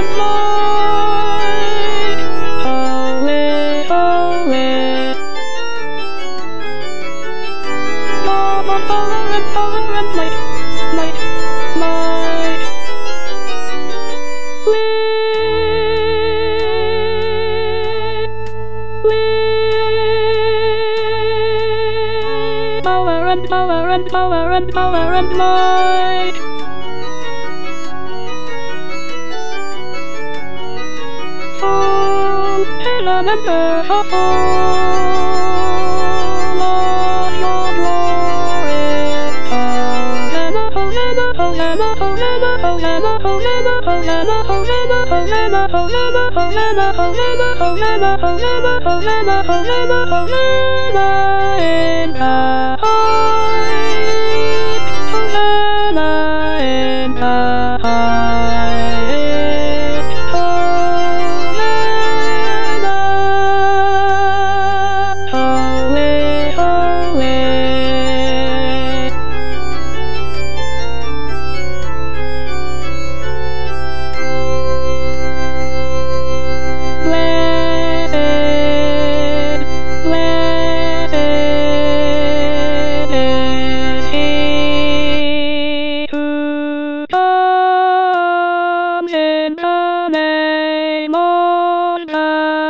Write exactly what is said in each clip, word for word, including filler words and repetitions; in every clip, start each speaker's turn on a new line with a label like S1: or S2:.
S1: and light. Holy, holy. Power, power and power and light, light, light. Lead, lead. Power and power and power and power and light. Full heaven and earth are full of your glory. Hosanna, Hosanna, Hosanna, Hosanna, Hosanna, Hosanna, Hosanna, Hosanna, Hosanna, Hosanna, Hosanna, Hosanna, Hosanna, Hosanna, Hosanna, Hosanna, Hosanna in the highest. Hosanna in the highest. Hosanna, holy, holy. Blessed, blessed is he who comes in the name of the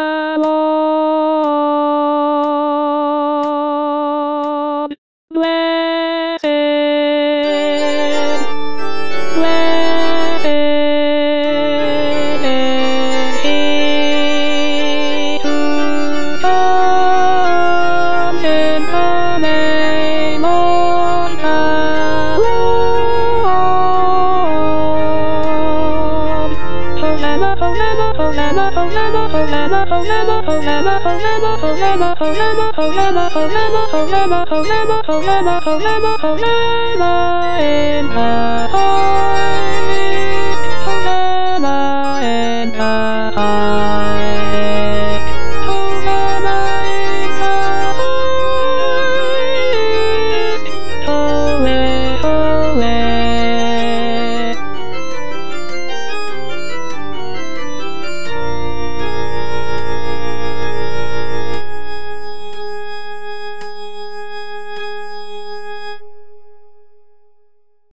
S1: Lord. Blessed, blessed is he who comes in the name of the Lord. Hosanna, Hosanna, Hosanna, Hosanna, Hosanna, Hosanna, Hosanna, Hosanna, Hosanna, Hosanna, Hosanna, Hosanna, Hosanna, Hosanna, Hosanna, Hosanna, Hosanna in the